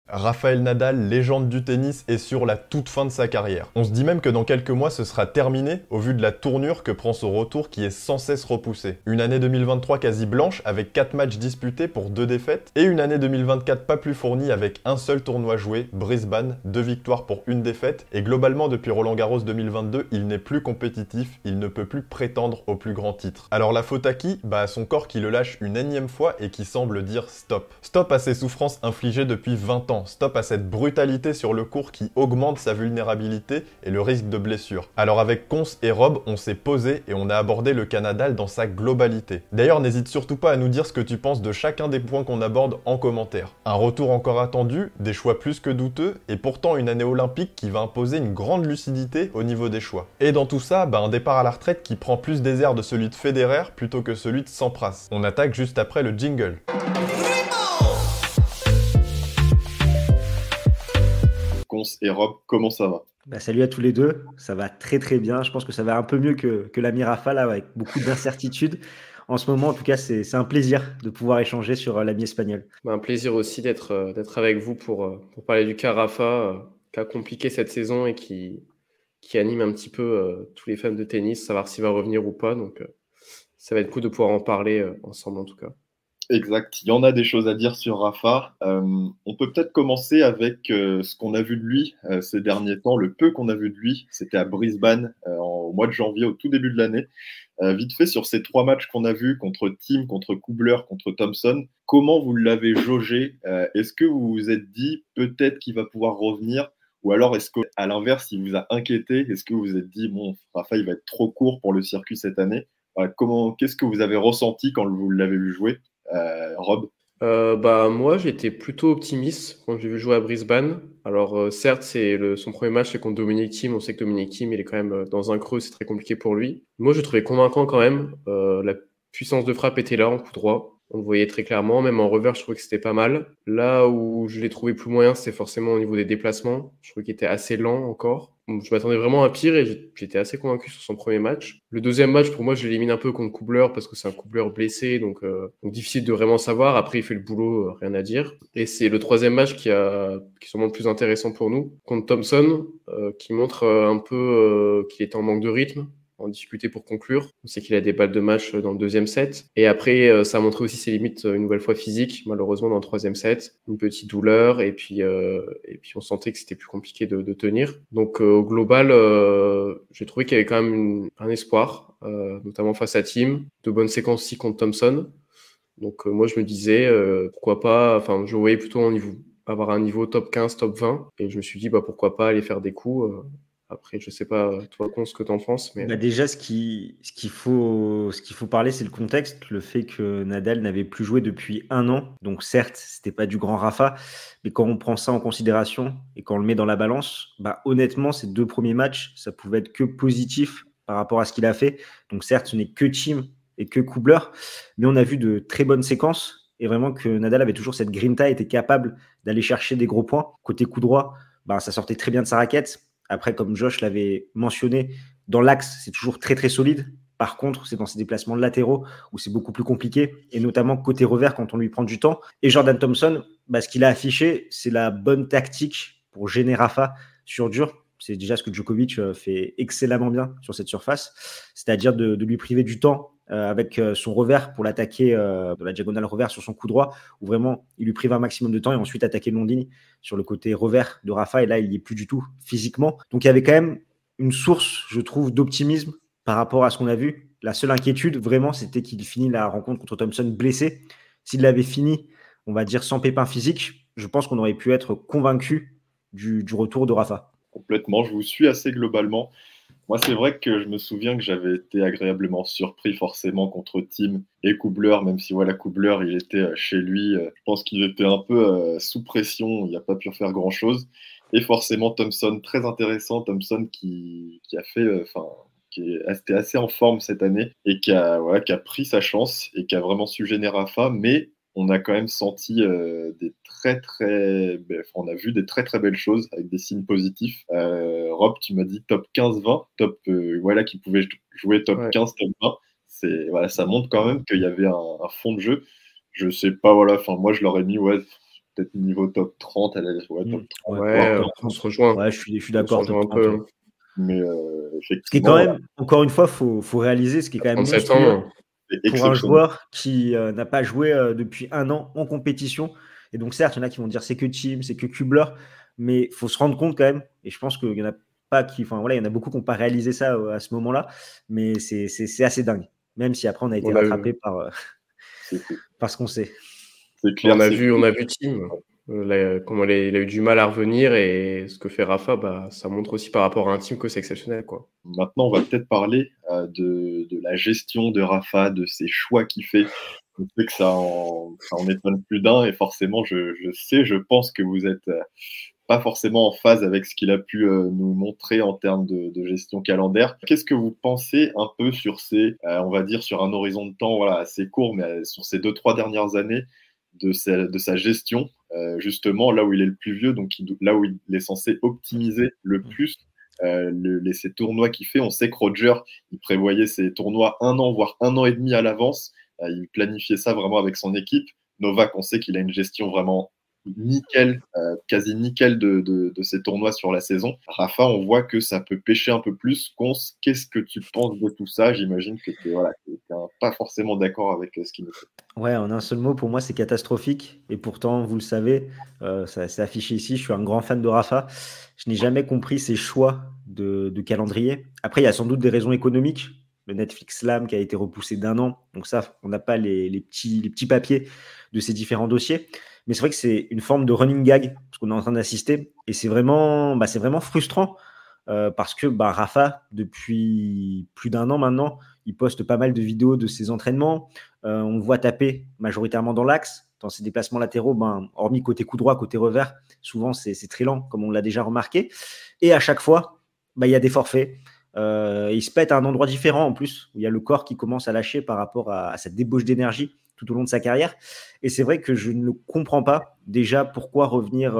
Rafael Nadal, légende du tennis, est sur la toute fin de sa carrière. On se dit même que dans quelques mois ce sera terminé au vu de la tournure que prend son retour qui est sans cesse repoussé. Une année 2023 quasi blanche avec 4 matchs disputés pour 2 défaites et une année 2024 pas plus fournie avec un seul tournoi joué, Brisbane, 2 victoires pour une défaite et globalement depuis Roland Garros 2022 il n'est plus compétitif, il ne peut plus prétendre au plus grand titre. Alors la faute à qui? Bah à son corps qui le lâche une énième fois et qui semble dire stop. Stop à ses souffrances infligées depuis 20 ans. Stop à cette brutalité sur le court qui augmente sa vulnérabilité et le risque de blessure. Alors avec Cons et Rob, on s'est posé et on a abordé le Canadal dans sa globalité. D'ailleurs, n'hésite surtout pas à nous dire ce que tu penses de chacun des points qu'on aborde en commentaire. Un retour encore attendu, des choix plus que douteux, et pourtant une année olympique qui va imposer une grande lucidité au niveau des choix. Et dans tout ça, un départ à la retraite qui prend plus des airs de celui de Federer plutôt que celui de Sampras. On attaque juste après le jingle. Cons et Rob, comment ça va? Salut à tous les deux, ça va très très bien. Je pense que ça va un peu mieux que l'ami Rafa là, avec beaucoup d'incertitudes. En ce moment, en tout cas, c'est un plaisir de pouvoir échanger sur l'ami espagnol. Un plaisir aussi d'être avec vous pour parler du cas Rafa, qui a compliqué cette saison et qui anime un petit peu tous les fans de tennis, savoir s'il va revenir ou pas. Donc, ça va être cool de pouvoir en parler ensemble en tout cas. Exact, il y en a des choses à dire sur Rafa. On peut peut-être commencer avec ce qu'on a vu de lui ces derniers temps, le peu qu'on a vu de lui. C'était à Brisbane au mois de janvier, au tout début de l'année. Vite fait, sur ces 3 matchs qu'on a vus contre Thiem, contre Kubler, contre Thompson, comment vous l'avez jaugé? Est-ce que vous vous êtes dit peut-être qu'il va pouvoir revenir? Ou alors est-ce qu'à l'inverse, il vous a inquiété? Est-ce que vous vous êtes dit, bon, Rafa, il va être trop court pour le circuit cette année? Qu'est-ce que vous avez ressenti quand vous l'avez vu jouer? Rob? Moi, j'étais plutôt optimiste quand j'ai vu jouer à Brisbane. Alors, certes, son premier match, c'est contre Dominic Thiem. On sait que Dominic Thiem, il est quand même dans un creux, c'est très compliqué pour lui. Moi, je trouvais convaincant quand même. La puissance de frappe était là en coup droit. On le voyait très clairement. Même en revers, je trouvais que c'était pas mal. Là où je l'ai trouvé plus moyen, c'est forcément au niveau des déplacements. Je trouvais qu'il était assez lent encore. Donc, je m'attendais vraiment à pire et j'étais assez convaincu sur son premier match. Le deuxième match, pour moi, je l'élimine un peu contre Kubler parce que c'est un Kubler blessé, donc difficile de vraiment savoir. Après, il fait le boulot, rien à dire. Et c'est le troisième match qui est sûrement le plus intéressant pour nous, contre Thompson, qui montre un peu qu'il était en manque de rythme, en difficulté pour conclure. On sait qu'il a des balles de match dans le deuxième set. Et après, ça a montré aussi ses limites une nouvelle fois physiques, malheureusement dans le troisième set. Une petite douleur et puis on sentait que c'était plus compliqué de tenir. Donc au global, j'ai trouvé qu'il y avait quand même un espoir, notamment face à Thiem. De bonnes séquences aussi contre Thompson. Donc moi je me disais, pourquoi pas, enfin je voyais plutôt avoir un niveau top 15, top 20. Et je me suis dit, pourquoi pas aller faire des coups. Après, je sais pas, toi, Con, ce que t'en penses, mais... Déjà, ce qu'il faut parler, c'est le contexte, le fait que Nadal n'avait plus joué depuis 1 an. Donc certes, c'était pas du grand Rafa, mais quand on prend ça en considération et quand on le met dans la balance, honnêtement, ces 2 premiers matchs, ça pouvait être que positif par rapport à ce qu'il a fait. Donc certes, ce n'est que Thiem et que Kubler, mais on a vu de très bonnes séquences et vraiment que Nadal avait toujours cette grinta, était capable d'aller chercher des gros points. Côté coup droit, ça sortait très bien de sa raquette. Après, comme Josh l'avait mentionné, dans l'axe, c'est toujours très très solide. Par contre, c'est dans ses déplacements latéraux où c'est beaucoup plus compliqué, et notamment côté revers quand on lui prend du temps. Et Jordan Thompson, ce qu'il a affiché, c'est la bonne tactique pour gêner Rafa sur dur. C'est déjà ce que Djokovic fait excellemment bien sur cette surface, c'est-à-dire de lui priver du temps avec son revers pour l'attaquer de la diagonale revers sur son coup droit, où vraiment il lui prive un maximum de temps et ensuite attaquer Londini sur le côté revers de Rafa, et là il n'y est plus du tout physiquement. Donc il y avait quand même une source, je trouve, d'optimisme par rapport à ce qu'on a vu. La seule inquiétude, vraiment, c'était qu'il finit la rencontre contre Thompson blessé. S'il l'avait fini, on va dire, sans pépin physique, je pense qu'on aurait pu être convaincu du retour de Rafa. Complètement, je vous suis assez globalement. Moi, c'est vrai que je me souviens que j'avais été agréablement surpris forcément contre Thiem et Kubler, même si Kubler, il était chez lui. Je pense qu'il était un peu sous pression, il n'a pas pu faire grand-chose. Et forcément, Thompson, très intéressant. Thompson qui a fait, qui était assez en forme cette année et qui a pris sa chance et qui a vraiment su gêner Rafa, mais on a quand même senti des très très, on a vu des très très belles choses avec des signes positifs. Rob, tu m'as dit top 15-20, qui pouvait jouer top 15, top 20. Ça montre quand même qu'il y avait un fond de jeu. Je sais pas, moi je l'aurais mis peut-être niveau top 30, elle est top 30. Ouais, on se rejoint. Ouais, je suis d'accord. On se rejoint un peu. Mais Ce qui est quand même, encore une fois, faut réaliser, ce qui est quand même 37 monstrueux ans. pour un joueur qui n'a pas joué depuis 1 an en compétition. Et donc, certes, il y en a qui vont dire c'est que Thiem, c'est que Kubler, mais il faut se rendre compte quand même, et je pense qu'il y en a pas qui, enfin voilà, il y en a beaucoup qui n'ont pas réalisé ça à ce moment-là, mais c'est assez dingue. Même si après on a été rattrapé par ce qu'on sait. C'est clair. On a vu Thiem. Comment il a eu du mal à revenir, et ce que fait Rafa, ça montre aussi par rapport à un team que c'est exceptionnel, quoi. Maintenant, on va peut-être parler de la gestion de Rafa, de ses choix qu'il fait. Je sais que ça en étonne plus d'un, et forcément, je pense que vous êtes pas forcément en phase avec ce qu'il a pu nous montrer en termes de gestion calendaire. Qu'est-ce que vous pensez un peu sur on va dire sur un horizon de temps assez court, mais sur ces 2-3 dernières années de sa gestion, justement là où il est le plus vieux, donc là où il est censé optimiser le plus ces tournois qu'il fait. On sait que Roger, il prévoyait ses tournois 1 an, voire 1 an et demi à l'avance. Il planifiait ça vraiment avec son équipe. Novak, on sait qu'il a une gestion vraiment nickel, quasi nickel de ces tournois sur la saison. Rafa, on voit que ça peut pêcher un peu plus. Conce, qu'est-ce que tu penses de tout ça? J'imagine que tu n'es pas forcément d'accord avec ce qu'il nous fait. Ouais, en un seul mot, pour moi, c'est catastrophique. Et pourtant, vous le savez, ça c'est affiché ici, je suis un grand fan de Rafa. Je n'ai jamais compris ses choix de calendrier. Après, il y a sans doute des raisons économiques. Le Netflix Slam qui a été repoussé d'1 an. Donc ça, on n'a pas les petits papiers de ces différents dossiers. Mais c'est vrai que c'est une forme de running gag, ce qu'on est en train d'assister. Et c'est vraiment frustrant parce que Rafa, depuis plus d'1 an maintenant, il poste pas mal de vidéos de ses entraînements. On le voit taper majoritairement dans l'axe. Dans ses déplacements latéraux, hormis côté coup droit, côté revers, souvent c'est très lent, comme on l'a déjà remarqué. Et à chaque fois, il y a des forfaits. Il se pète à un endroit différent en plus, où il y a le corps qui commence à lâcher par rapport à cette débauche d'énergie tout au long de sa carrière. Et c'est vrai que je ne comprends pas déjà pourquoi revenir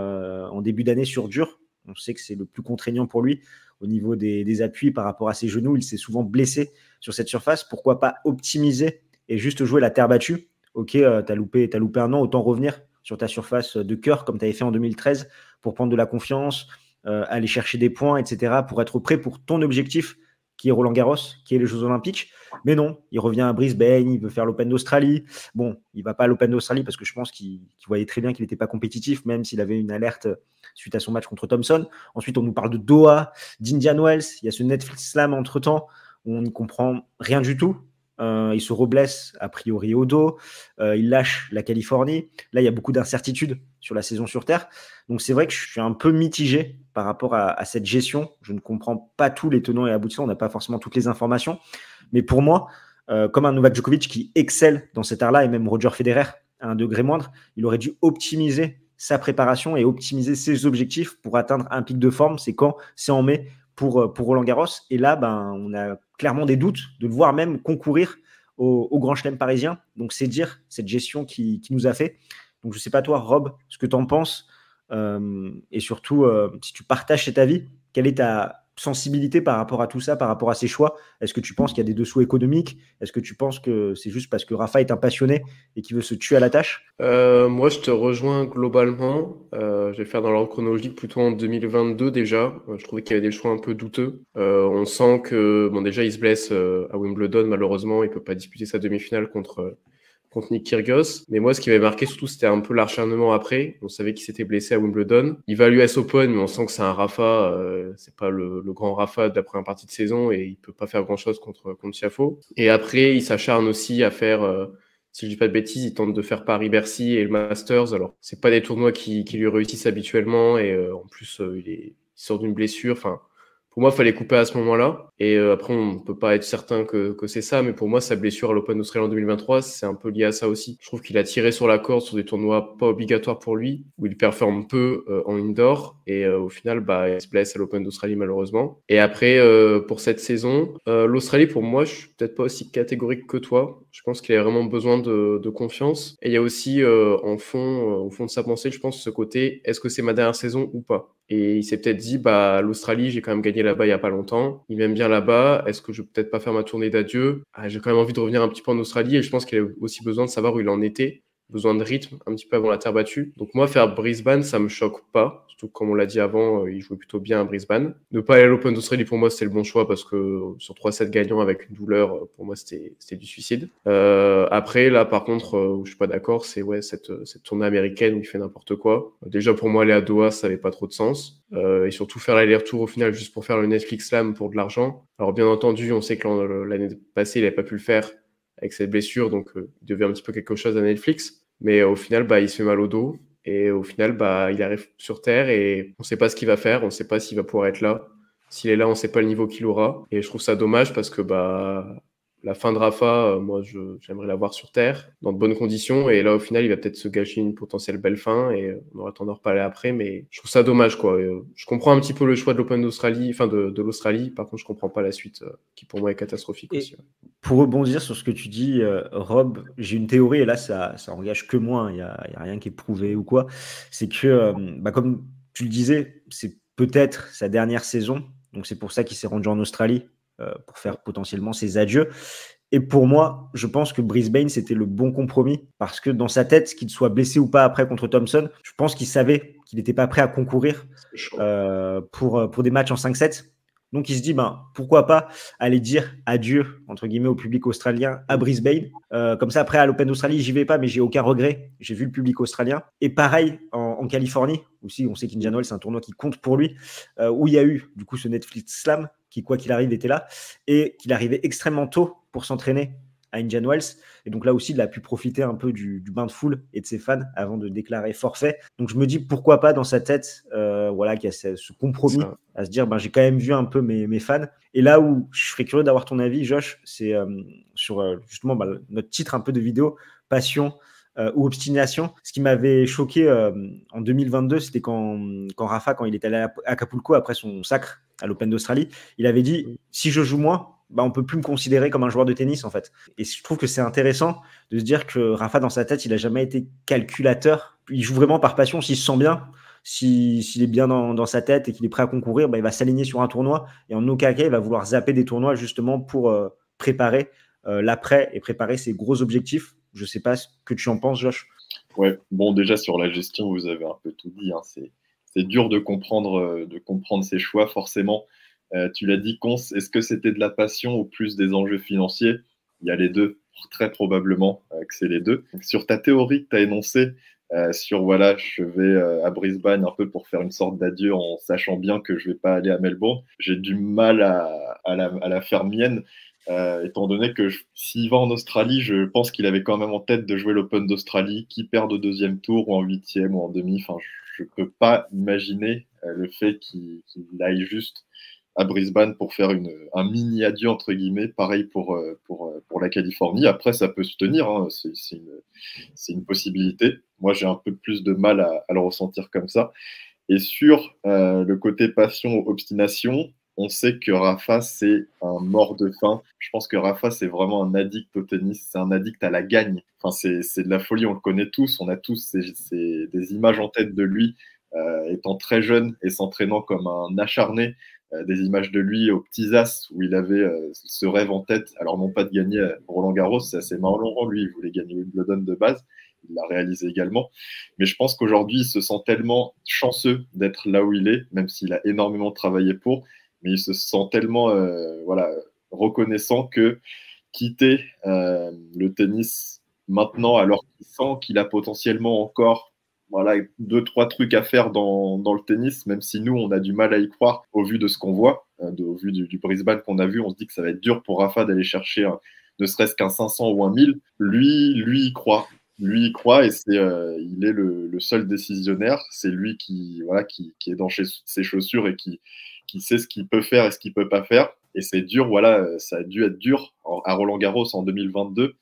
en début d'année sur dur. On sait que c'est le plus contraignant pour lui au niveau des appuis par rapport à ses genoux. Il s'est souvent blessé sur cette surface. Pourquoi pas optimiser et juste jouer la terre battue? Ok, t'as loupé 1 an, autant revenir sur ta surface de cœur comme tu avais fait en 2013 pour prendre de la confiance, aller chercher des points, etc., pour être prêt pour ton objectif qui est Roland-Garros, qui est les Jeux Olympiques. Mais non, il revient à Brisbane, il veut faire l'Open d'Australie. Bon, il ne va pas à l'Open d'Australie parce que je pense qu'il voyait très bien qu'il n'était pas compétitif, même s'il avait une alerte suite à son match contre Thompson. Ensuite, on nous parle de Doha, d'Indian Wells. Il y a ce Netflix Slam entre-temps où on n'y comprend rien du tout. Il se reblesse a priori au dos, il lâche la Californie. Là, il y a beaucoup d'incertitudes sur la saison sur Terre. Donc, c'est vrai que je suis un peu mitigé par rapport à cette gestion. Je ne comprends pas tous les tenants et aboutissants. On n'a pas forcément toutes les informations. Mais pour moi, comme un Novak Djokovic qui excelle dans cet art-là, et même Roger Federer à un degré moindre, il aurait dû optimiser sa préparation et optimiser ses objectifs pour atteindre un pic de forme. C'est quand? C'est en mai pour Roland-Garros. Et là, on a clairement des doutes de le voir même concourir au Grand Chelem parisien. Donc, c'est dire cette gestion qui nous a fait. Donc, je ne sais pas toi, Rob, ce que tu en penses. Et surtout, si tu partages cet avis, quelle est ta sensibilité par rapport à tout ça, par rapport à ses choix? Est-ce que tu penses qu'il y a des dessous économiques? Est-ce que tu penses que c'est juste parce que Rafa est un passionné et qu'il veut se tuer à la tâche? Moi, je te rejoins globalement. Je vais faire dans l'ordre chronologique plutôt en 2022 déjà. Je trouvais qu'il y avait des choix un peu douteux. On sent que, déjà, il se blesse à Wimbledon, malheureusement. Il ne peut pas disputer sa demi-finale contre Nick Kyrgios. Mais moi, ce qui m'avait marqué surtout, c'était un peu l'acharnement après. On savait qu'il s'était blessé à Wimbledon. Il va à l'US Open, mais on sent que c'est un Rafa. C'est pas le grand Rafa de la première partie de saison et il peut pas faire grand-chose contre Tiafoe. Et après, il s'acharne aussi à faire, si je dis pas de bêtises, il tente de faire Paris-Bercy et le Masters. Alors, c'est pas des tournois qui lui réussissent habituellement et en plus, il sort d'une blessure. Enfin, pour moi, il fallait couper à ce moment-là. Et après, on ne peut pas être certain que c'est ça. Mais pour moi, sa blessure à l'Open d'Australie en 2023, c'est un peu lié à ça aussi. Je trouve qu'il a tiré sur la corde sur des tournois pas obligatoires pour lui, où il performe peu en indoor. Et au final, il se blesse à l'Open d'Australie, malheureusement. Et après, pour cette saison, l'Australie, pour moi, je suis peut-être pas aussi catégorique que toi. Je pense qu'il a vraiment besoin de confiance. Et il y a aussi, au fond de sa pensée, je pense, ce côté, est-ce que c'est ma dernière saison ou pas? Et il s'est peut-être dit, l'Australie, j'ai quand même gagné là-bas il y a pas longtemps. Il m'aime bien là-bas. Est-ce que je vais peut-être pas faire ma tournée d'adieu? J'ai quand même envie de revenir un petit peu en Australie et je pense qu'il a aussi besoin de savoir où il en était besoin de rythme un petit peu avant la terre battue. Donc moi, faire Brisbane, ça me choque pas. Surtout comme on l'a dit avant, il jouait plutôt bien à Brisbane. Ne pas aller à l'Open d'Australie, pour moi, c'était le bon choix parce que sur 3-7 gagnants avec une douleur, pour moi, c'était du suicide. Après, là, par contre, où je suis pas d'accord, c'est cette tournée américaine où il fait n'importe quoi. Déjà, pour moi, aller à Doha, ça avait pas trop de sens. Et surtout faire l'aller-retour au final juste pour faire le Netflix Slam pour de l'argent. Alors bien entendu, on sait que l'année passée, il n'avait pas pu le faire avec cette blessure, donc il devait un petit peu quelque chose à Netflix. Mais au final, il se fait mal au dos. Et au final, il arrive sur Terre et on ne sait pas ce qu'il va faire, on ne sait pas s'il va pouvoir être là. S'il est là, on ne sait pas le niveau qu'il aura. Et je trouve ça dommage parce que la fin de Rafa, moi, j'aimerais la voir sur Terre, dans de bonnes conditions. Et là, au final, il va peut-être se gâcher une potentielle belle fin. Et on aura le temps d'en reparler après. Mais je trouve ça dommage, quoi. Je comprends un petit peu le choix de l'Open d'Australie, enfin de l'Australie. Par contre, je ne comprends pas la suite, qui pour moi est catastrophique aussi. Pour rebondir sur ce que tu dis, Rob, j'ai une théorie, et là, ça engage que moi. Il n'y a rien qui est prouvé ou quoi. C'est que, comme tu le disais, c'est peut-être sa dernière saison. Donc, c'est pour ça qu'il s'est rendu en Australie. Pour faire potentiellement ses adieux. Et pour moi, je pense que Brisbane, c'était le bon compromis parce que dans sa tête, qu'il soit blessé ou pas après contre Thompson, je pense qu'il savait qu'il n'était pas prêt à concourir pour des matchs en 5-7. Donc, il se dit, pourquoi pas aller dire adieu, entre guillemets, au public australien à Brisbane. Comme ça, après, à l'Open d'Australie, j'y vais pas, mais j'ai aucun regret. J'ai vu le public australien. Et pareil, en Californie, aussi, on sait qu'Indian Wells, c'est un tournoi qui compte pour lui, où il y a eu, du coup, ce Netflix Slam, qui, quoi qu'il arrive, était là, et qu'il arrivait extrêmement tôt pour s'entraîner à Indian Wells. Et donc là aussi, il a pu profiter un peu du bain de foule et de ses fans avant de déclarer forfait. Donc je me dis, pourquoi pas dans sa tête, qu'il y a ce compromis à se dire, j'ai quand même vu un peu mes fans. Et là où je serais curieux d'avoir ton avis, Josh, c'est sur justement notre titre un peu de vidéo, passion ou obstination. Ce qui m'avait choqué en 2022, c'était quand Rafa, quand il est allé à Acapulco après son sacre à l'Open d'Australie, il avait dit, si je joue moins, on peut plus me considérer comme un joueur de tennis en fait. Et je trouve que c'est intéressant de se dire que Rafa, dans sa tête, il a jamais été calculateur. Il joue vraiment par passion. S'il se sent bien, s'il est bien dans sa tête et qu'il est prêt à concourir, il va s'aligner sur un tournoi et en aucun cas il va vouloir zapper des tournois justement pour préparer l'après et préparer ses gros objectifs. Je sais pas ce que tu en penses, Josh. Ouais, bon, déjà sur la gestion, vous avez un peu tout dit, hein. C'est dur de comprendre ses choix forcément. Tu l'as dit, Cons, est-ce que c'était de la passion ou plus des enjeux financiers? Il y a les deux, très probablement que c'est les deux. Sur ta théorie que tu as énoncée, je vais à Brisbane un peu pour faire une sorte d'adieu en sachant bien que je ne vais pas aller à Melbourne, j'ai du mal à la faire mienne, étant donné que s'il va en Australie, je pense qu'il avait quand même en tête de jouer l'Open d'Australie, qu'il perde au deuxième tour ou en huitième ou en demi. Enfin, je ne peux pas imaginer le fait qu'il aille juste à Brisbane pour faire un mini adieu entre guillemets, pareil pour la Californie. Après, ça peut se tenir, hein. C'est une possibilité. Moi, j'ai un peu plus de mal à le ressentir comme ça. Et sur le côté passion, obstination, on sait que Rafa, c'est un mort de faim. Je pense que Rafa, c'est vraiment un addict au tennis. C'est un addict à la gagne. Enfin, c'est de la folie, on le connaît tous. On a tous des images en tête de lui étant très jeune et s'entraînant comme un acharné. Des images de lui aux petits as où il avait ce rêve en tête. Alors non pas de gagner Roland Garros, c'est assez marrant. Lui, il voulait gagner Wimbledon de base. Il l'a réalisé également. Mais je pense qu'aujourd'hui, il se sent tellement chanceux d'être là où il est, même s'il a énormément travaillé pour, mais il se sent tellement reconnaissant que quitter le tennis maintenant, alors qu'il sent qu'il a potentiellement encore 2-3 trucs à faire dans le tennis, même si nous, on a du mal à y croire au vu de ce qu'on voit, au vu du Brisbane qu'on a vu, on se dit que ça va être dur pour Rafa d'aller chercher ne serait-ce qu'un 500 ou un 1000. Lui, il croit. Lui, il croit et il est le seul décisionnaire. C'est lui qui est dans ses chaussures et qui sait ce qu'il peut faire et ce qu'il peut pas faire. Et c'est dur, ça a dû être dur à Roland-Garros en 2022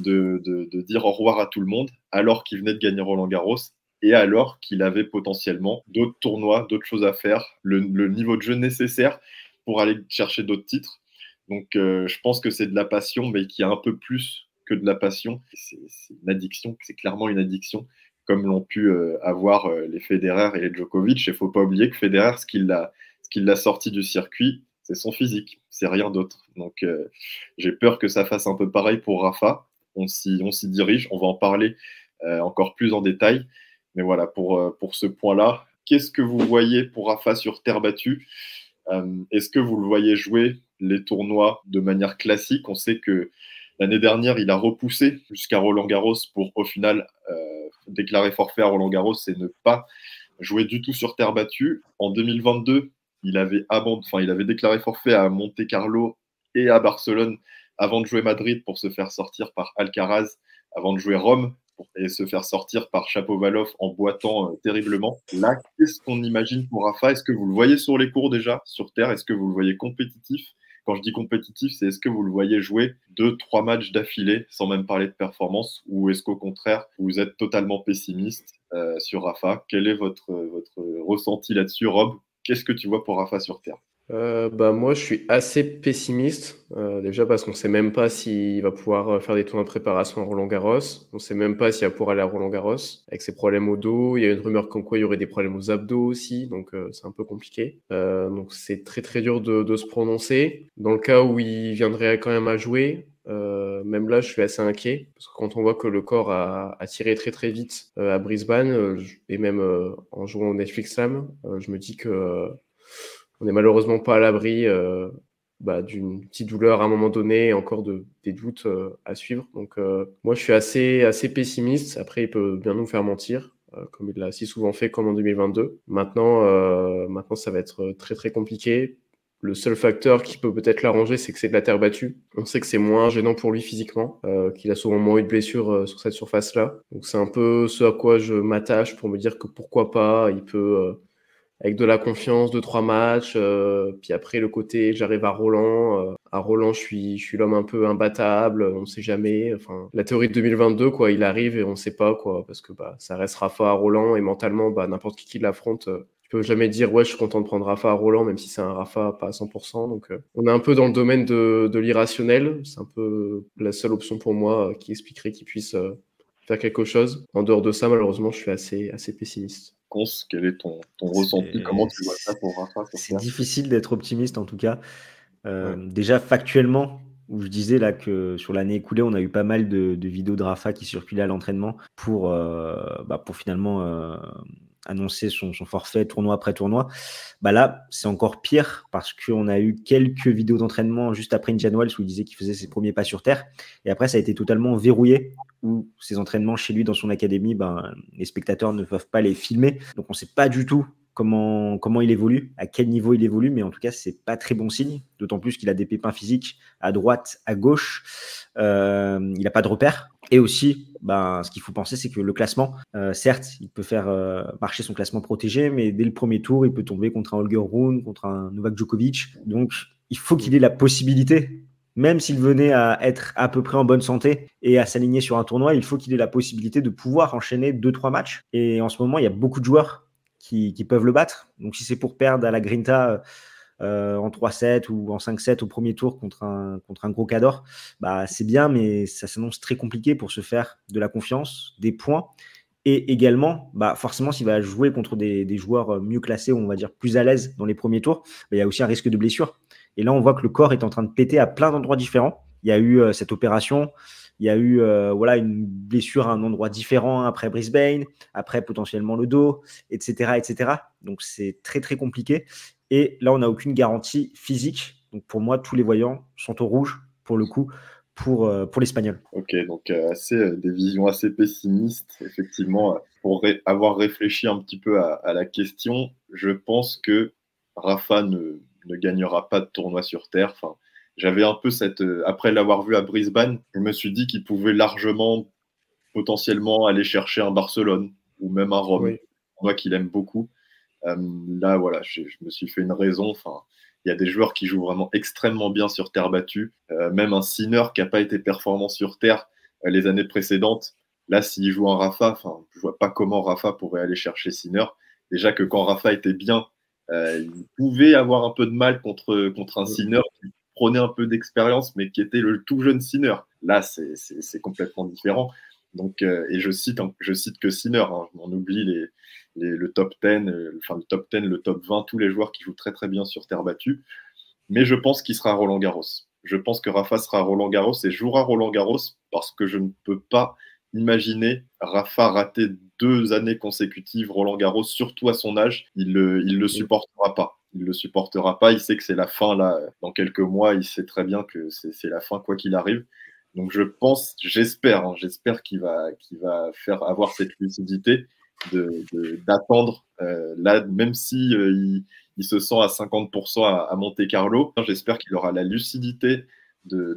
de dire au revoir à tout le monde alors qu'il venait de gagner Roland-Garros et alors qu'il avait potentiellement d'autres tournois, d'autres choses à faire, le niveau de jeu nécessaire pour aller chercher d'autres titres. Donc, je pense que c'est de la passion, mais qui a un peu plus que de la passion. C'est une addiction, c'est clairement une addiction, comme l'ont pu avoir les Federer et les Djokovic. Et il ne faut pas oublier que Federer, ce qui l'a sorti du circuit, c'est son physique, c'est rien d'autre. Donc, j'ai peur que ça fasse un peu pareil pour Rafa. On s'y dirige, on va en parler encore plus en détail. Mais voilà, pour ce point-là, qu'est-ce que vous voyez pour Rafa sur terre battue? Est-ce que vous le voyez jouer les tournois de manière classique? On sait que l'année dernière, il a repoussé jusqu'à Roland-Garros pour, au final, déclarer forfait à Roland-Garros et ne pas jouer du tout sur terre battue. En 2022, il avait déclaré forfait à Monte-Carlo et à Barcelone avant de jouer Madrid pour se faire sortir par Alcaraz, avant de jouer Rome et se faire sortir par Shapovalov en boitant terriblement. Là, qu'est-ce qu'on imagine pour Rafa? Est-ce que vous le voyez sur les cours déjà, sur terre? Est-ce que vous le voyez compétitif? Quand je dis compétitif, c'est est-ce que vous le voyez jouer 2-3 matchs d'affilée, sans même parler de performance, ou est-ce qu'au contraire, vous êtes totalement pessimiste sur Rafa? Quel est votre ressenti là-dessus, Rob? Qu'est-ce que tu vois pour Rafa sur terre? Moi, je suis assez pessimiste, déjà parce qu'on ne sait même pas s'il va pouvoir faire des tournois de préparation à Roland-Garros. On ne sait même pas s'il va pouvoir aller à Roland-Garros avec ses problèmes au dos. Il y a une rumeur comme quoi il y aurait des problèmes aux abdos aussi, donc c'est un peu compliqué. Donc c'est très très dur de se prononcer. Dans le cas où il viendrait quand même à jouer, même là, je suis assez inquiet parce que quand on voit que le corps a tiré très très vite à Brisbane et même en jouant au Netflix Slam, je me dis que on n'est malheureusement pas à l'abri d'une petite douleur à un moment donné et encore des doutes à suivre. Donc moi, je suis assez pessimiste. Après, il peut bien nous faire mentir, comme il l'a si souvent fait, comme en 2022. Maintenant, ça va être très très compliqué. Le seul facteur qui peut peut-être l'arranger, c'est que c'est de la terre battue. On sait que c'est moins gênant pour lui physiquement, qu'il a souvent moins eu de blessures sur cette surface-là. Donc c'est un peu ce à quoi je m'attache pour me dire que pourquoi pas, il peut... avec de la confiance, 2-3 matchs. Puis après, le côté, j'arrive à Roland. À Roland, je suis l'homme un peu imbattable. On ne sait jamais. Enfin, la théorie de 2022, quoi, il arrive et on ne sait pas, quoi, parce que ça reste Rafa à Roland et mentalement, n'importe qui l'affronte. Tu peux jamais dire, ouais, je suis content de prendre Rafa à Roland, même si c'est un Rafa pas à 100%. Donc, on est un peu dans le domaine de l'irrationnel. C'est un peu la seule option pour moi qui expliquerait qu'il puisse faire quelque chose. En dehors de ça, malheureusement, je suis assez pessimiste. Quel est ton ressenti? Comment tu vois ça pour Rafa? C'est difficile d'être optimiste en tout cas. Déjà factuellement, où je disais là que sur l'année écoulée, on a eu pas mal de vidéos de Rafa qui circulaient à l'entraînement pour finalement annoncer son forfait tournoi après tournoi. Là, c'est encore pire parce qu'on a eu quelques vidéos d'entraînement juste après Indian Wells où il disait qu'il faisait ses premiers pas sur terre. Et après, ça a été totalement verrouillé où ses entraînements chez lui dans son académie, les spectateurs ne peuvent pas les filmer. Donc, on ne sait pas du tout comment il évolue, à quel niveau il évolue, mais en tout cas, c'est pas très bon signe, d'autant plus qu'il a des pépins physiques à droite, à gauche. Il n'a pas de repère. Et aussi, ce qu'il faut penser, c'est que le classement, certes, il peut faire marcher son classement protégé, mais dès le premier tour, il peut tomber contre un Holger Rune, contre un Novak Djokovic. Donc, il faut qu'il ait la possibilité, même s'il venait à être à peu près en bonne santé et à s'aligner sur un tournoi, il faut qu'il ait la possibilité de pouvoir enchaîner 2-3 matchs. Et en ce moment, il y a beaucoup de joueurs qui peuvent le battre. Donc, si c'est pour perdre à la Grinta en 3-7 ou en 5-7 au premier tour contre un gros cador, c'est bien, mais ça s'annonce très compliqué pour se faire de la confiance, des points. Et également, forcément, s'il va jouer contre des joueurs mieux classés, ou on va dire plus à l'aise dans les premiers tours, il y a aussi un risque de blessure. Et là, on voit que le corps est en train de péter à plein d'endroits différents. Il y a eu cette opération, il y a eu une blessure à un endroit différent après Brisbane, après potentiellement le dos, etc., etc. Donc, c'est très, très compliqué. Et là, on n'a aucune garantie physique. Donc, pour moi, tous les voyants sont au rouge, pour le coup, pour l'Espagnol. Ok, donc des visions assez pessimistes, effectivement. Pour avoir réfléchi un petit peu à la question, je pense que Rafa ne gagnera pas de tournoi sur terre. Enfin, j'avais un peu après l'avoir vu à Brisbane, je me suis dit qu'il pouvait largement, potentiellement, aller chercher un Barcelone ou même un Rome, moi qu'il aime beaucoup. Là, voilà, je me suis fait une raison. Enfin, il y a des joueurs qui jouent vraiment extrêmement bien sur terre battue. Même un Sinner qui n'a pas été performant sur terre les années précédentes. Là, s'il joue un Rafa, je ne vois pas comment Rafa pourrait aller chercher Sinner. Déjà que quand Rafa était bien, il pouvait avoir un peu de mal contre un Sinner qui prenait un peu d'expérience, mais qui était le tout jeune Sinner. Là, c'est complètement différent. Donc, et je cite que Sinner, on oublie le top 10, le top 10, le top 20, tous les joueurs qui jouent très très bien sur terre battue. Mais je pense qu'il sera Roland Garros. Je pense que Rafa sera Roland Garros et jouera Roland Garros parce que je ne peux pas imaginez Rafa rater 2 années consécutives Roland Garros, surtout à son âge, il le supportera pas. Il le supportera pas. Il sait que c'est la fin là. Dans quelques mois, il sait très bien que c'est la fin quoi qu'il arrive. Donc j'espère qu'il va faire avoir cette lucidité d'attendre là, même si il se sent à 50% à Monte Carlo. J'espère qu'il aura la lucidité de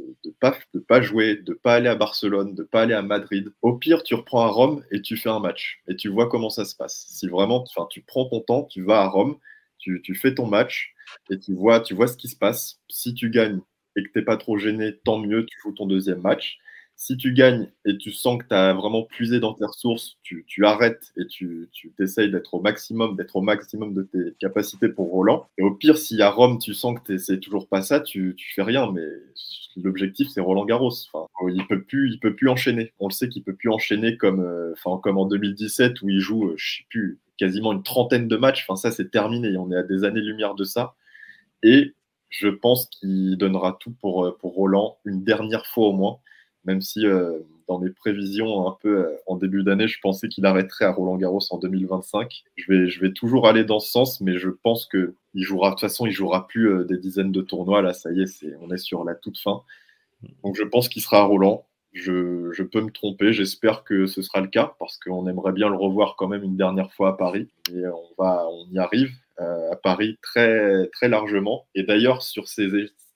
pas jouer, de pas aller à Barcelone, de pas aller à Madrid. Au pire, tu reprends à Rome et tu fais un match et tu vois comment ça se passe. Si vraiment, tu prends ton temps, tu vas à Rome, tu fais ton match et tu vois ce qui se passe. Si tu gagnes et que t'es pas trop gêné, tant mieux, tu joues ton deuxième match. Si tu gagnes et tu sens que tu as vraiment puisé dans tes ressources, tu arrêtes et tu t'essayes d'être au maximum de tes capacités pour Roland. Et au pire, si à Rome, tu sens que c'est toujours pas ça, tu fais rien. Mais l'objectif, c'est Roland Garros. Enfin, il peut plus enchaîner. On le sait qu'il peut plus enchaîner comme en 2017 où il joue, je sais plus, quasiment une trentaine de matchs. Enfin, ça, c'est terminé. On est à des années-lumière de ça. Et je pense qu'il donnera tout pour Roland une dernière fois au moins. Même si dans mes prévisions un peu en début d'année, je pensais qu'il arrêterait à Roland-Garros en 2025. Je vais toujours aller dans ce sens, mais je pense que de toute façon, il jouera plus des dizaines de tournois. Là, ça y est, on est sur la toute fin. Donc je pense qu'il sera à Roland. Je peux me tromper, j'espère que ce sera le cas, parce qu'on aimerait bien le revoir quand même une dernière fois à Paris. Et on y arrive à Paris très, très largement. Et d'ailleurs, sur ces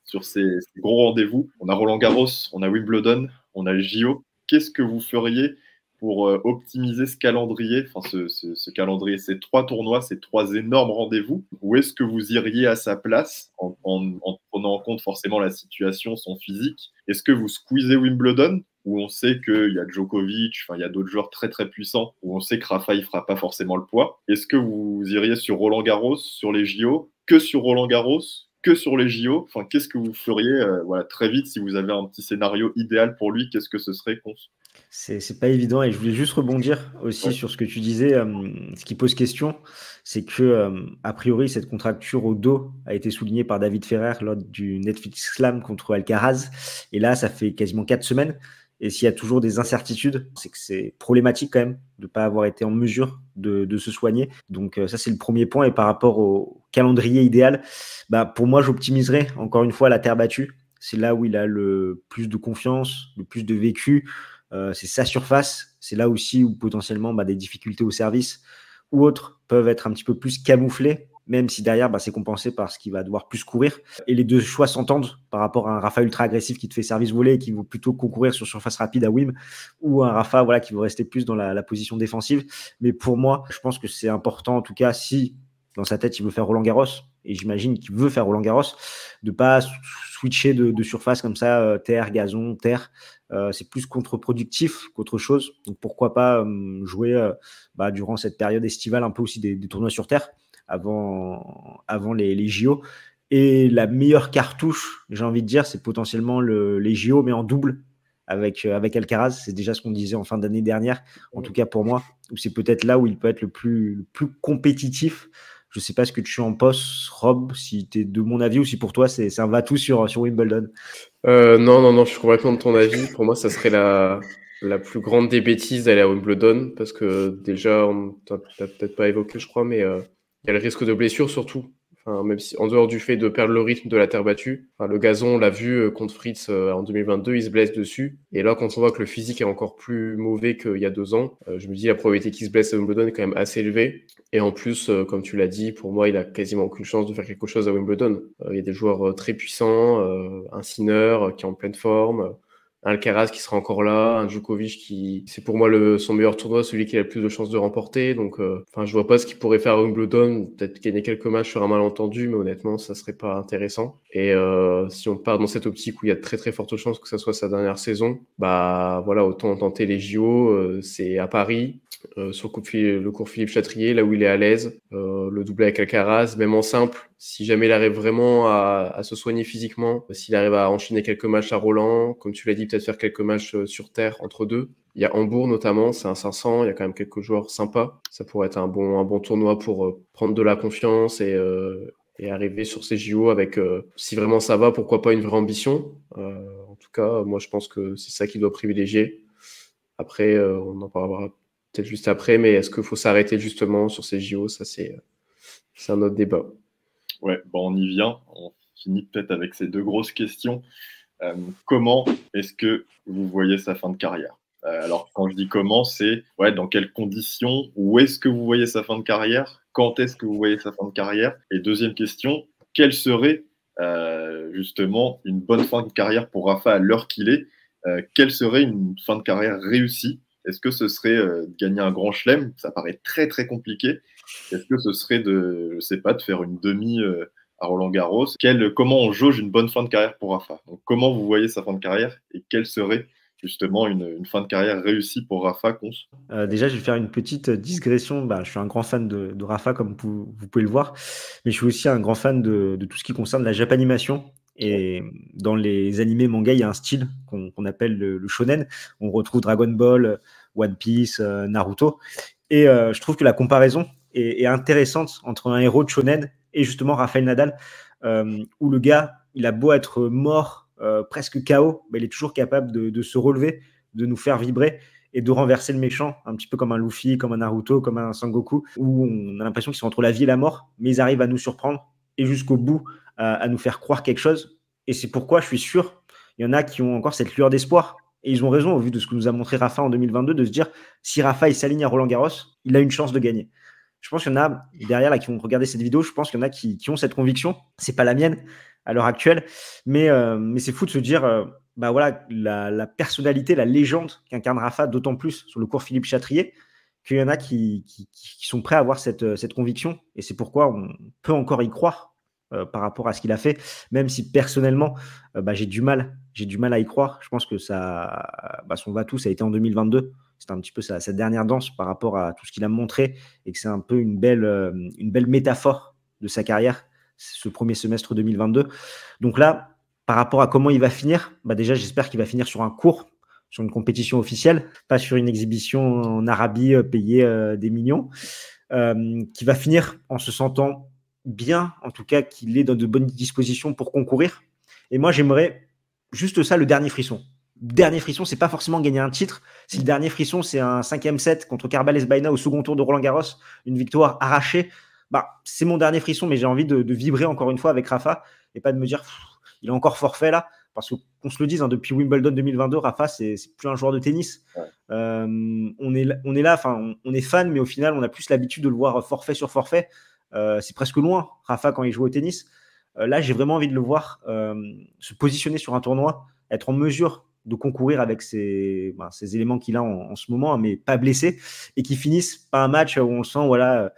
gros rendez-vous, on a Roland-Garros, on a Wimbledon, on a le JO. Qu'est-ce que vous feriez pour optimiser ce calendrier, ce calendrier, ces 3 tournois, ces 3 énormes rendez-vous? Où est-ce que vous iriez à sa place en prenant en compte forcément la situation, son physique? Est-ce que vous squeezez Wimbledon, où on sait qu'il y a Djokovic, il y a d'autres joueurs très très puissants, où on sait que Rafa ne fera pas forcément le poids? Est-ce que vous iriez sur Roland-Garros, sur les JO, que sur Roland-Garros, que sur les JO? Enfin, qu'est-ce que vous feriez très vite si vous avez un petit scénario idéal pour lui? Qu'est-ce que ce serait, Conce? C'est pas évident et je voulais juste rebondir aussi sur ce que tu disais. Ce qui pose question, c'est que a priori cette contracture au dos a été soulignée par David Ferrer lors du Netflix Slam contre Alcaraz, et là ça fait quasiment 4 semaines. Et s'il y a toujours des incertitudes, c'est que c'est problématique quand même de ne pas avoir été en mesure de se soigner. Donc ça, c'est le premier point. Et par rapport au calendrier idéal, pour moi, j'optimiserai encore une fois la terre battue. C'est là où il a le plus de confiance, le plus de vécu. C'est sa surface. C'est là aussi où potentiellement des difficultés au service ou autres peuvent être un petit peu plus camouflées, même si derrière, c'est compensé par ce qu'il va devoir plus courir. Et les deux choix s'entendent par rapport à un Rafa ultra agressif qui te fait service volé et qui veut plutôt concourir sur surface rapide à Wim, ou un Rafa qui veut rester plus dans la position défensive. Mais pour moi, je pense que c'est important, en tout cas, si dans sa tête, il veut faire Roland-Garros, et j'imagine qu'il veut faire Roland-Garros, de ne pas switcher de surface comme ça, terre, gazon, terre. C'est plus contre-productif qu'autre chose. Donc pourquoi pas jouer durant cette période estivale un peu aussi des tournois sur terre avant les JO. Et la meilleure cartouche, j'ai envie de dire, c'est potentiellement les JO, mais en double avec Alcaraz. C'est déjà ce qu'on disait en fin d'année dernière, en tout cas pour moi, où c'est peut-être là où il peut être le plus compétitif. Je ne sais pas ce que tu en penses, Rob, si tu es de mon avis ou si pour toi c'est un va-tout sur Wimbledon. Non, je suis complètement de ton avis. Pour moi, ça serait la plus grande des bêtises d'aller à Wimbledon, parce que déjà, on t'a peut-être pas évoqué, je crois, mais il y a le risque de blessure surtout. Enfin, même si, en dehors du fait de perdre le rythme de la terre battue, le gazon, on l'a vu contre Fritz en 2022, il se blesse dessus. Et là, quand on voit que le physique est encore plus mauvais qu'il y a 2 ans, je me dis la probabilité qu'il se blesse à Wimbledon est quand même assez élevée. Et en plus, comme tu l'as dit, pour moi, il a quasiment aucune chance de faire quelque chose à Wimbledon. Il y a des joueurs très puissants, un Sinner qui est en pleine forme, un Alcaraz qui sera encore là, un Djokovic qui, c'est pour moi son meilleur tournoi, celui qui a le plus de chances de remporter. Donc, je vois pas ce qu'il pourrait faire à Wimbledon. Peut-être gagner quelques matchs sur un malentendu, mais honnêtement, ça serait pas intéressant. Et si on part dans cette optique où il y a de très très fortes chances que ça soit sa dernière saison, autant tenter les JO. C'est à Paris, sur le cours Philippe Chatrier, là où il est à l'aise, le doublé avec Alcaraz, même en simple. Si jamais il arrive vraiment à se soigner physiquement, s'il arrive à enchaîner quelques matchs à Roland, comme tu l'as dit, peut-être faire quelques matchs sur terre entre deux. Il y a Hambourg notamment, c'est un 500, il y a quand même quelques joueurs sympas. Ça pourrait être un bon tournoi pour prendre de la confiance et arriver sur ces JO avec, si vraiment ça va, pourquoi pas une vraie ambition. En tout cas, moi je pense que c'est ça qu'il doit privilégier. Après, on en parlera peut-être juste après, mais est-ce qu'il faut s'arrêter justement sur ces JO? Ça, c'est un autre débat. Ouais, bon, on y vient. On finit peut-être avec ces deux grosses questions. Comment est-ce que vous voyez sa fin de carrière? Alors, quand je dis comment, c'est dans quelles conditions, où est-ce que vous voyez sa fin de carrière, quand est-ce que vous voyez sa fin de carrière? Et deuxième question, quelle serait justement une bonne fin de carrière pour Rafa à l'heure qu'il est? Quelle serait une fin de carrière réussie? Est-ce que ce serait de gagner un grand chelem? Ça paraît très très compliqué. Est-ce que ce serait je sais pas, de faire une demi à Roland-Garros? Comment on jauge une bonne fin de carrière pour Rafa? Donc, comment vous voyez sa fin de carrière et quelle serait justement une fin de carrière réussie pour Rafa, Cons? Déjà, je vais faire une petite digression. Je suis un grand fan de Rafa, comme vous pouvez le voir, mais je suis aussi un grand fan de tout ce qui concerne la Japanimation. Et dans les animés manga, il y a un style qu'on appelle le shonen. On retrouve Dragon Ball, One Piece, Naruto. Et je trouve que la comparaison est intéressante entre un héros de shonen et justement Rafael Nadal, où le gars, il a beau être mort, presque KO, mais il est toujours capable de se relever, de nous faire vibrer et de renverser le méchant, un petit peu comme un Luffy, comme un Naruto, comme un Sangoku, où on a l'impression qu'ils sont entre la vie et la mort, mais ils arrivent à nous surprendre et jusqu'au bout à nous faire croire quelque chose. Et c'est pourquoi je suis sûr, il y en a qui ont encore cette lueur d'espoir. Et ils ont raison, au vu de ce que nous a montré Rafa en 2022, de se dire, si Rafa il s'aligne à Roland-Garros, il a une chance de gagner. Je pense qu'il y en a derrière là qui vont regarder cette vidéo, je pense qu'il y en a qui ont cette conviction. C'est pas la mienne à l'heure actuelle, mais c'est fou de se dire, voilà, la personnalité, la légende qu'incarne Rafa, d'autant plus sur le cours Philippe Chatrier, qu'il y en a qui sont prêts à avoir cette conviction. Et c'est pourquoi on peut encore y croire par rapport à ce qu'il a fait, même si personnellement, j'ai du mal à y croire. Je pense que son va-tout, ça a été en 2022. C'était un petit peu sa dernière danse par rapport à tout ce qu'il a montré et que c'est un peu une belle métaphore de sa carrière, ce premier semestre 2022. Donc là, par rapport à comment il va finir, déjà, j'espère qu'il va finir sur un court, sur une compétition officielle, pas sur une exhibition en Arabie payée des millions, qui va finir en se sentant bien, en tout cas qu'il est dans de bonnes dispositions pour concourir. Et moi, j'aimerais juste ça, le dernier frisson. Dernier frisson, c'est pas forcément gagner un titre. Si le dernier frisson, c'est un 5e set contre Carbales Baena au second tour de Roland-Garros, une victoire arrachée, c'est mon dernier frisson, mais j'ai envie de vibrer encore une fois avec Rafa et pas de me dire il est encore forfait là, parce qu'on se le dise, depuis Wimbledon 2022, Rafa, c'est plus un joueur de tennis. Ouais. On est là, on est fan, mais au final, on a plus l'habitude de le voir forfait sur forfait. C'est presque loin, Rafa, quand il joue au tennis. Là, j'ai vraiment envie de le voir se positionner sur un tournoi, être en mesure de concourir avec ces éléments qu'il a en ce moment, mais pas blessé, et qui finissent par un match où on le sent, voilà,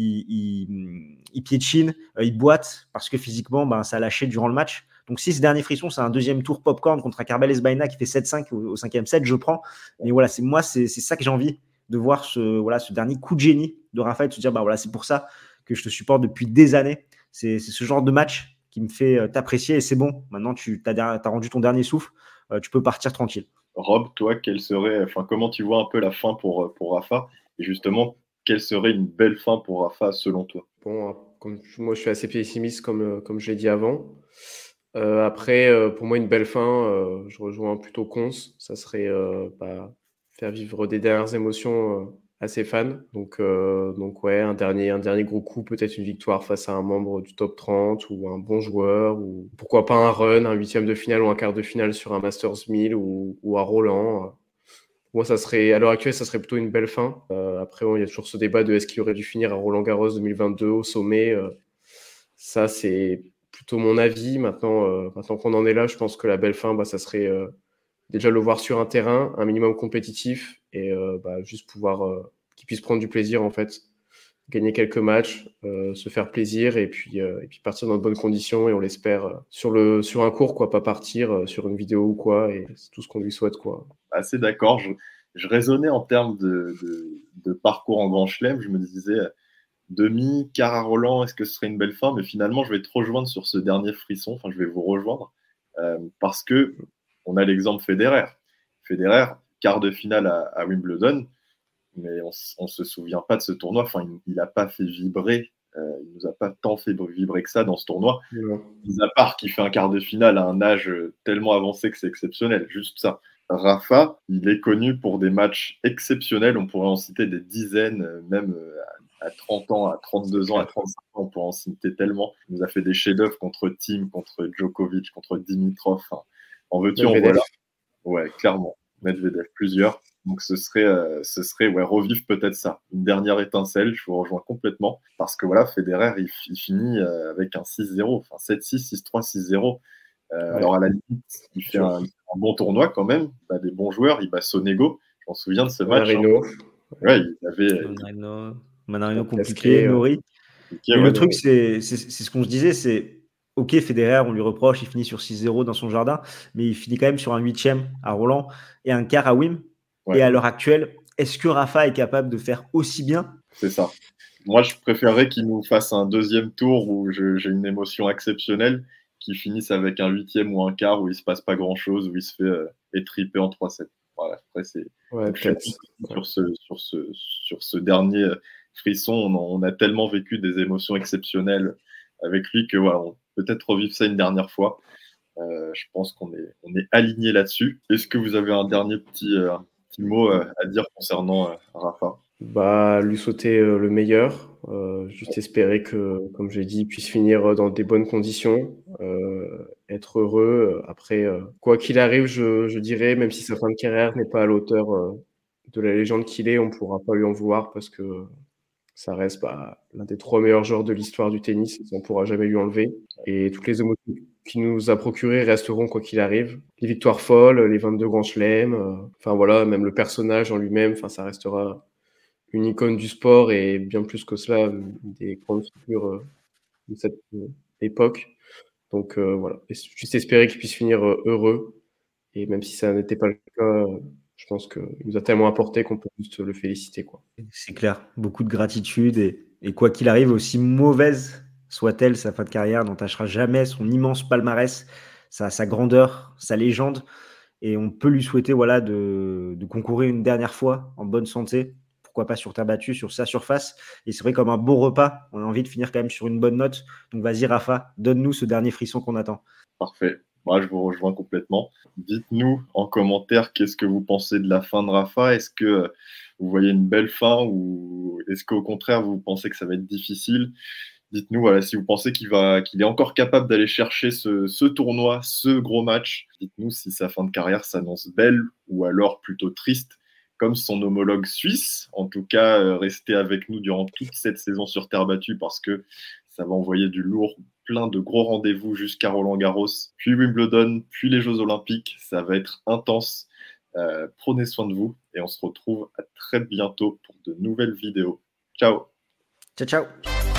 il piétine, il boite, parce que physiquement, ça a lâché durant le match. Donc si ce dernier frisson, c'est un deuxième tour popcorn contre un Carbales Baena qui fait 7-5 au 5e set, je prends. Mais voilà, c'est ça que j'ai envie de voir, ce dernier coup de génie de Rafa, et de se dire, c'est pour ça que je te supporte depuis des années. C'est ce genre de match qui me fait t'apprécier, et c'est bon. Maintenant, tu as rendu ton dernier souffle, tu peux partir tranquille. Rob, toi, comment tu vois un peu la fin pour Rafa? Et justement, quelle serait une belle fin pour Rafa selon toi? Bon, moi, je suis assez pessimiste, comme je l'ai dit avant. Après, pour moi, une belle fin, je rejoins plutôt Cons. Ça serait faire vivre des dernières émotions à ses fans. Donc ouais, un dernier gros coup, peut-être une victoire face à un membre du top 30 ou un bon joueur, ou pourquoi pas un run, un 8e de finale ou un quart de finale sur un Masters 1000 ou à Roland. Moi, à l'heure actuelle, ça serait plutôt une belle fin. Après, il y a toujours ce débat de est-ce qu'il aurait dû finir à Roland-Garros 2022 au sommet. Ça, c'est plutôt mon avis. Maintenant qu'on en est là, je pense que la belle fin, ça serait déjà le voir sur un terrain, un minimum compétitif, et juste pouvoir qu'il puisse prendre du plaisir, en fait, gagner quelques matchs, se faire plaisir, et puis partir dans de bonnes conditions, et on l'espère sur un court, quoi, pas partir sur une vidéo ou quoi, et c'est tout ce qu'on lui souhaite, quoi. Assez d'accord. Je raisonnais en termes de parcours en Grand Chelem. Je me disais demi, quart à Roland, est-ce que ce serait une belle fin? Mais finalement, je vais te rejoindre sur ce dernier frisson. Enfin, je vais vous rejoindre parce que on a l'exemple Federer. Federer, quart de finale à Wimbledon, mais on se souvient pas de ce tournoi. Enfin, il n'a pas fait vibrer. Il nous a pas tant fait vibrer que ça dans ce tournoi. Mis à part qu'il fait un quart de finale à un âge tellement avancé que c'est exceptionnel. Juste ça. Rafa, il est connu pour des matchs exceptionnels. On pourrait en citer des dizaines, même à 30 ans, à 32 ans, à 35 ans, on pourrait en citer tellement. Il nous a fait des chefs-d'œuvre contre Thiem, contre Djokovic, contre Dimitrov. Enfin, en veux-tu, en voilà. Ouais, clairement. Medvedev, plusieurs. Donc ce serait ouais, revivre peut-être ça. Une dernière étincelle, je vous rejoins complètement. Parce que voilà, Federer, il finit avec un 6-0, enfin 7-6, 6-3, 6-0. Ouais. Alors à la limite, il fait un bon tournoi quand même. Il bat des bons joueurs, il bat Sonego. Je m'en souviens de ce match. Manarino. Ouais, il avait... Manarino compliqué, Nori. Mais le truc, c'est ce qu'on se disait, c'est... Ok, Federer, on lui reproche, il finit sur 6-0 dans son jardin, mais il finit quand même sur un 8e à Roland et un quart à Wim. Ouais. Et à l'heure actuelle, est-ce que Rafa est capable de faire aussi bien? C'est ça. Moi, je préférerais qu'il nous fasse un deuxième tour où j'ai une émotion exceptionnelle, qu'il finisse avec un 8e ou un quart où il ne se passe pas grand-chose, où il se fait étriper en 3-7. Voilà, après, c'est... Ouais, sur ce dernier frisson, on a tellement vécu des émotions exceptionnelles avec lui que voilà, on peut peut-être revivre ça une dernière fois. Je pense qu'on est aligné là-dessus. Est-ce que vous avez un dernier petit mot à dire concernant Rafa? Lui souhaiter le meilleur. Juste espérer que, comme j'ai dit, il puisse finir dans des bonnes conditions, être heureux. Après, quoi qu'il arrive, je dirais, même si sa fin de carrière n'est pas à l'auteur de la légende qu'il est, on ne pourra pas lui en vouloir parce que ça reste l'un des 3 meilleurs joueurs de l'histoire du tennis. Et ça, on ne pourra jamais lui enlever. Et toutes les émotions qu'il nous a procurées resteront quoi qu'il arrive. Les victoires folles, les 22 grands chelems, enfin voilà, même le personnage en lui-même, ça restera une icône du sport et bien plus que cela, des grandes figures de cette époque. Donc voilà, et juste espérer qu'il puisse finir heureux. Et même si ça n'était pas le cas, je pense qu'il nous a tellement apporté qu'on peut juste le féliciter, quoi. C'est clair, beaucoup de gratitude et quoi qu'il arrive, aussi mauvaise soit-elle sa fin de carrière, n'entachera jamais son immense palmarès, sa grandeur, sa légende. Et on peut lui souhaiter voilà, de concourir une dernière fois en bonne santé. Pourquoi pas sur terre battue, sur sa surface. Et c'est vrai, comme un beau repas, on a envie de finir quand même sur une bonne note. Donc vas-y Rafa, donne-nous ce dernier frisson qu'on attend. Parfait. Moi, je vous rejoins complètement. Dites-nous en commentaire qu'est-ce que vous pensez de la fin de Rafa. Est-ce que vous voyez une belle fin ou est-ce qu'au contraire, vous pensez que ça va être difficile? Dites-nous voilà, si vous pensez qu'il est encore capable d'aller chercher ce tournoi, ce gros match. Dites-nous si sa fin de carrière s'annonce belle ou alors plutôt triste, comme son homologue suisse. En tout cas, restez avec nous durant toute cette saison sur terre battue parce que ça va envoyer du lourd, plein de gros rendez-vous jusqu'à Roland-Garros, puis Wimbledon, puis les Jeux Olympiques. Ça va être intense. Prenez soin de vous et on se retrouve à très bientôt pour de nouvelles vidéos. Ciao. Ciao, ciao.